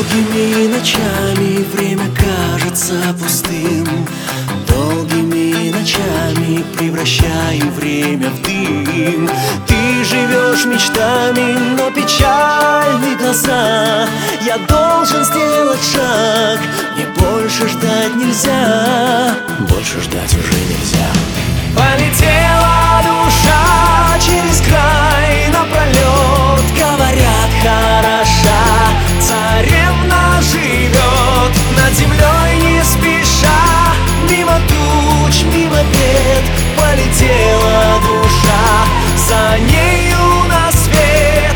Долгими ночами время кажется пустым. Долгими ночами превращаю время в дым. Ты живешь мечтами, но печальны глаза. Я должен сделать шаг, мне больше ждать нельзя. Больше ждать уже нельзя. Полетела душа через край напролет. Говорят, хороша царевна живет над землей не спеша. Мимо туч, мимо бед полетела душа, за нею на свет.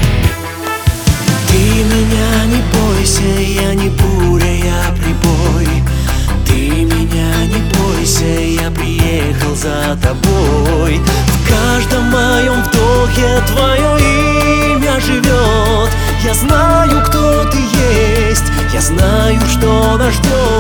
Ты меня не бойся, я не буря, я прибой. Ты меня не бойся, я приехал за тобой. В каждом моем вдохе твое имя живет. Я знаю, кто ты есть, я знаю, что нас ждет.